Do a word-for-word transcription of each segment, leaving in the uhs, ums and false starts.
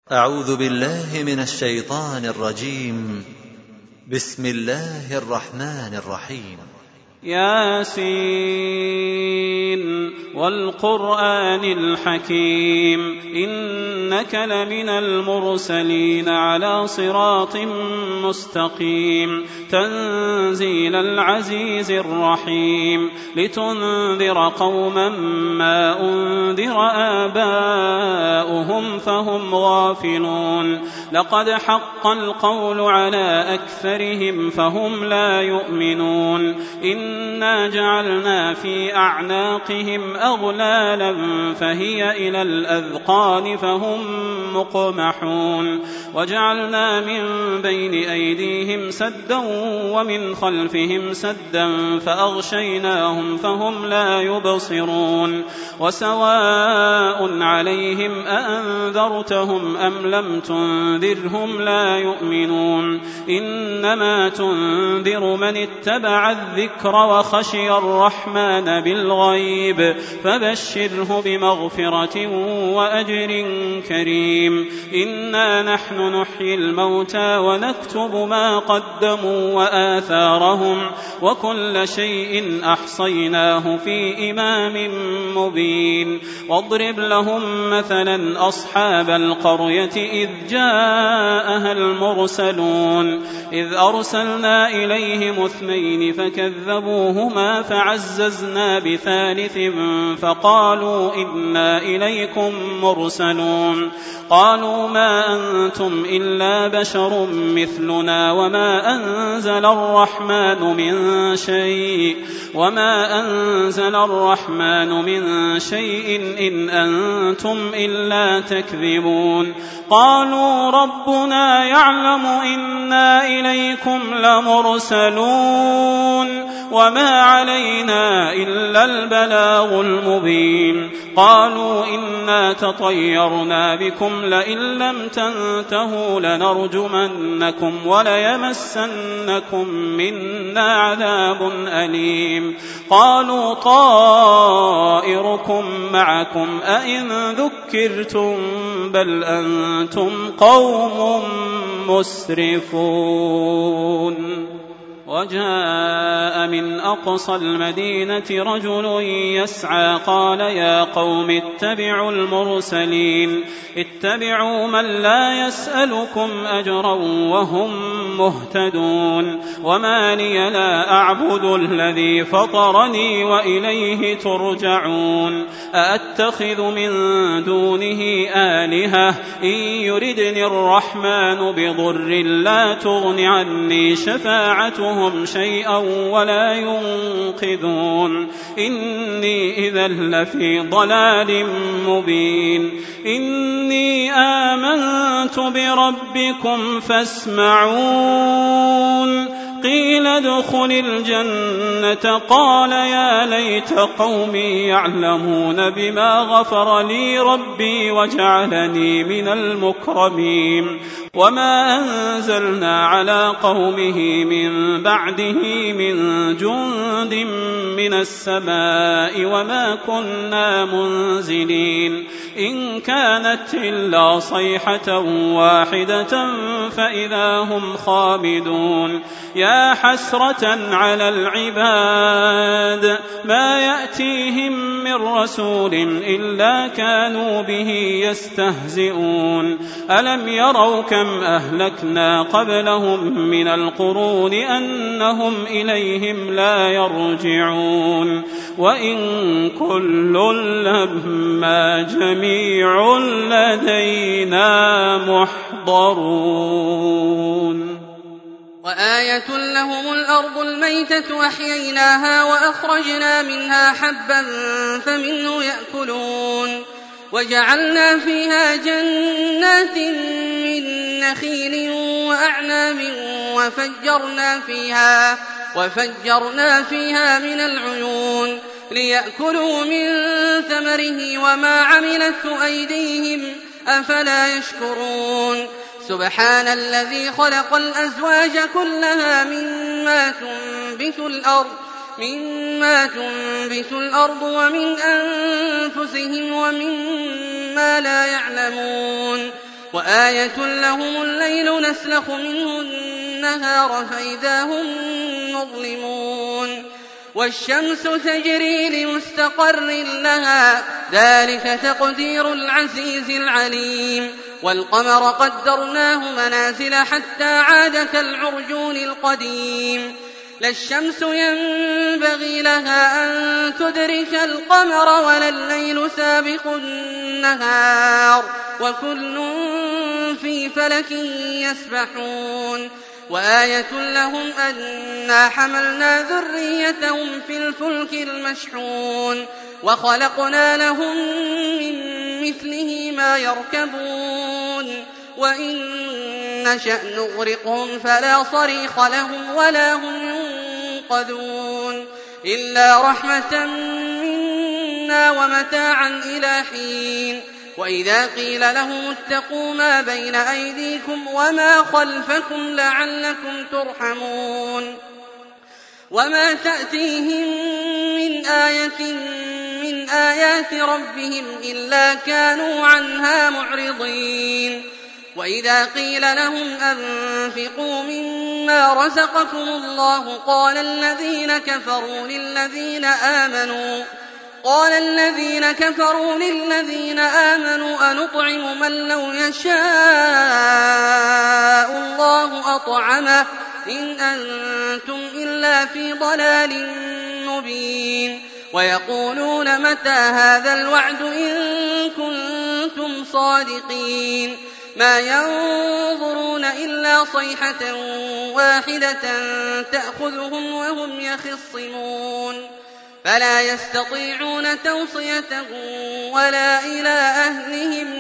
أعوذ بالله من الشيطان الرجيم. بسم الله الرحمن الرحيم. ياسين والقرآن الحكيم إنك لمن المرسلين على صراط مستقيم تنزيل العزيز الرحيم لتنذر قوما ما أنذر آباؤهم فهم غافلون لقد حق القول على أكثرهم فهم لا يؤمنون إنا جعلنا في أعناقهم أغلالا فهي إلى الأذقان فهم مقمحون وجعلنا من بين أيديهم سدا ومن خلفهم سدا فأغشيناهم فهم لا يبصرون وسواء عليهم أأنذرتهم أم لم تنذرهم لا يؤمنون إنما تنذر من اتبع الذكر وخشي الرحمن بالغيب فبشره بمغفرة وأجر كريم إنا نحن نحيي الموتى ونكتب ما قدموا وآثارهم وكل شيء أحصيناه في إمام مبين واضرب لهم مثلا أصحاب القرية إذ جاءها المرسلون إذ أرسلنا إليهم اثنين فكذبوهما فعززنا بثالث فقالوا إنا إليكم مرسلون قالوا ما أنتم إلا بشر مثلنا وما أنزل الرحمن من شيء وما أنزل الرحمن من شيء إن أنتم إلا تكذبون قالوا ربنا يعلم إنا إليكم لمرسلون وما علينا إلا البلاغ المبين قالوا إنا تطيرنا بكم لئن لم تنتهوا لنرجمنكم وليمسنكم منا عذاب أليم قالوا طائركم معكم أئن ذكرتم بل أنتم قوم مسرفون وجاء من أقصى المدينة رجل يسعى قال يا قوم اتبعوا المرسلين اتبعوا من لا يسألكم أجرا وهم مهتدون وما لي لا أعبد الذي فطرني وإليه ترجعون أأتخذ من دونه آلهة إن يردني الرحمن بضر لا تغن عني شفاعتهم شيئا ولا ينقذون إني إذا لفي ضلال مبين إني آمنت بربكم فاسمعون قيل ادخل الجنة قال يا ليت قومي يعلمون بما غفر لي ربي وجعلني من المكرمين وما أنزلنا على قومه من بعده من جند من السماء وما كنا منزلين إن كانت إلا صيحة واحدة فإذا هم خامدون يا حسرة على العباد ما يأتيهم من رسول إلا كانوا به يستهزئون ألم يروا كم أهلكنا قبلهم من القرون أنهم إليهم لا يرجعون وإن كل لما جميع لدينا محضرون وآية لهم الأرض الميتة أحييناها وأخرجنا منها حبا فمنه يأكلون وجعلنا فيها جنات من نخيل وأعناب وفجرنا فيها, وفجرنا فيها من العيون ليأكلوا من ثمره وما عملته أيديهم أفلا يشكرون سبحان الذي خلق الأزواج كلها مما تنبت الأرض مما تنبت الأرض ومن أنفسهم ومما لا يعلمون وآية لهم الليل نسلخ منه النهار فإذا هم مظلمون والشمس تجري لمستقر لها ذلك تقدير العزيز العليم والقمر قدرناه منازل حتى عاد كالعرجون القديم لا الشمس ينبغي لها أن تدرك القمر ولا الليل سابق النهار وكل في فلك يسبحون وآية لهم أنا حملنا ذريتهم في الفلك المشحون وخلقنا لهم من مثله ما يركبون وإن نشأ نغرقهم فلا صريخ لهم ولا هم ينقذون إلا رحمة منا ومتاعا إلى حين وإذا قيل لهم اتقوا ما بين أيديكم وما خلفكم لعلكم ترحمون وما تأتيهم من آية من آيات ربهم إلا كانوا عنها معرضين وإذا قيل لهم أنفقوا مما رزقكم الله قال الذين كفروا للذين آمنوا قال الذين كفروا للذين آمنوا أنطعم من لو يشاء الله أطعمه إن أنتم إلا في ضلال مبين ويقولون متى هذا الوعد إن كنتم صادقين ما ينظرون إلا صيحة واحدة تأخذهم وهم يخصمون فلا يستطيعون توصية ولا إلى أهلهم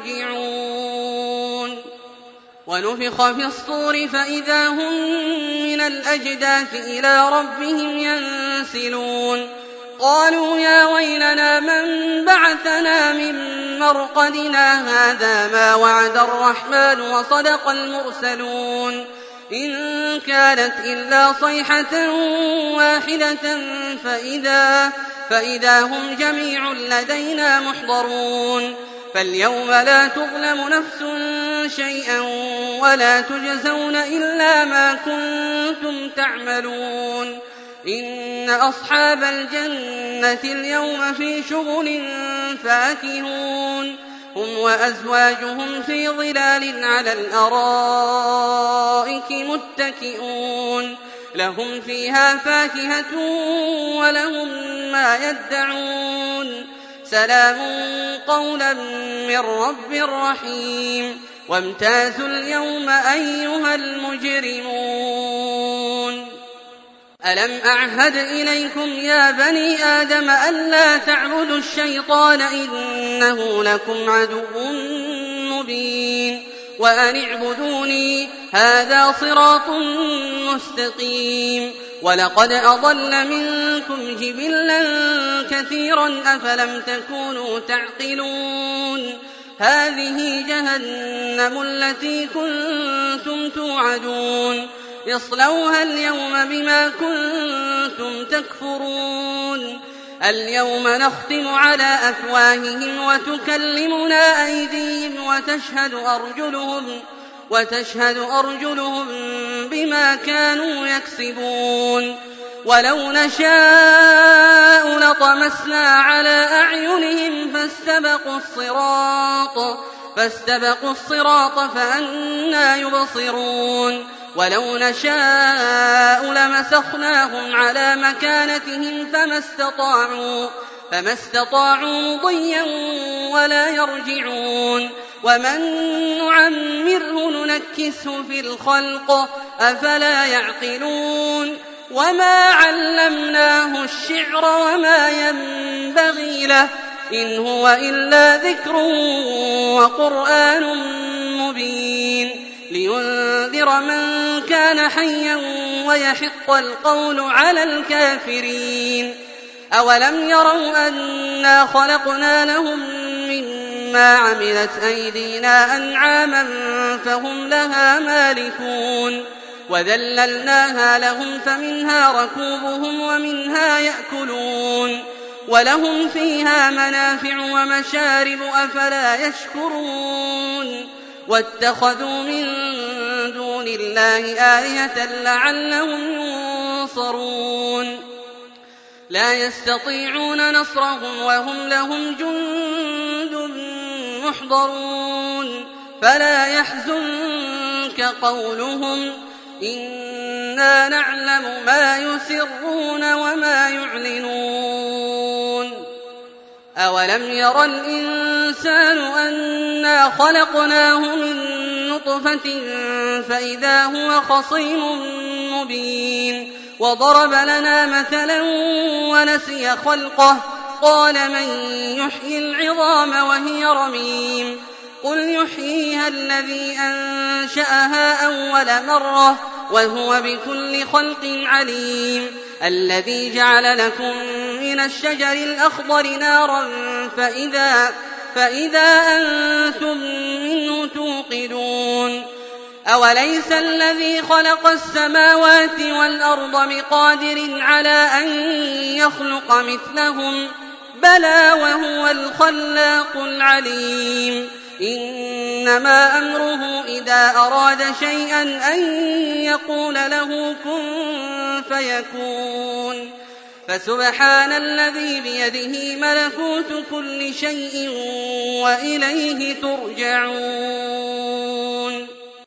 يرجعون ونفخ في الصور فإذا هم من الأجداث إلى ربهم ينسلون قالوا يا ويلنا من بعثنا من مرقدنا هذا ما وعد الرحمن وصدق المرسلون إن كانت إلا صيحة واحدة فإذا, فإذا هم جميع لدينا محضرون فاليوم لا تظلم نفس شيئا ولا تجزون إلا ما كنتم تعملون إن أصحاب الجنة اليوم في شغل فاكهون هم وأزواجهم في ظلال على الأرائك متكئون لهم فيها فاكهة ولهم ما يدعون سلام قولا من رب رحيم وامتازوا اليوم أيها المجرمون ألم أعهد إليكم يا بني آدم ألا تعبدوا الشيطان إنه لكم عدو مبين وأن اعبدوني هذا صراط مستقيم ولقد أضل منكم جبلا كثيرا أفلم تكونوا تعقلون هذه جهنم التي كنتم توعدون اصلوها اليوم بما كنتم تكفرون اليوم نختم على أفواههم وتكلمنا أيديهم وتشهد أرجلهم وتشهد أرجلهم بما كانوا يكسبون ولو نشاء لطمسنا على أعينهم فاستبقوا الصراط فاستبقوا الصراط فأنى يبصرون ولو نشاء لمسخناهم على مكانتهم فما استطاعوا فما استطاعوا مضيا ولا يرجعون ومن نعمره ننكسه في الخلق أفلا يعقلون وما علمناه الشعر وما ينبغي له إن هو إلا ذكر وقرآن مبين لينذر من كان حيا ويحق القول على الكافرين أولم يروا أنا خلقنا لهم مما عملت أيدينا أنعاما فهم لها مالكون وذللناها لهم فمنها ركوبهم ومنها يأكلون ولهم فيها منافع ومشارب أفلا يشكرون واتخذوا من دون الله آلهة لعلهم ينصرون لا يستطيعون نصرهم وهم لهم جند محضرون فلا يحزنك قولهم إنا نعلم ما يسرون وما يعلنون أولم ير الإنسان أنا خلقناه من نطفة فإذا هو خصيم مبين وضرب لنا مثلا ونسي خلقه قال من يحيي العظام وهي رميم قل يحييها الذي أنشأها أول مرة وهو بكل خلق عليم الذي جعل لكم من الشجر الأخضر نارا فإذا, فإذا أنتم منه توقدون أوليس الذي خلق السماوات والأرض بقادر على أن يخلق مثلهم بلى وهو الخلاق العليم إنما أمره إذا أراد شيئا أن يقول له كن فيكون فسبحان الذي بيده ملكوت كل شيء وإليه ترجعون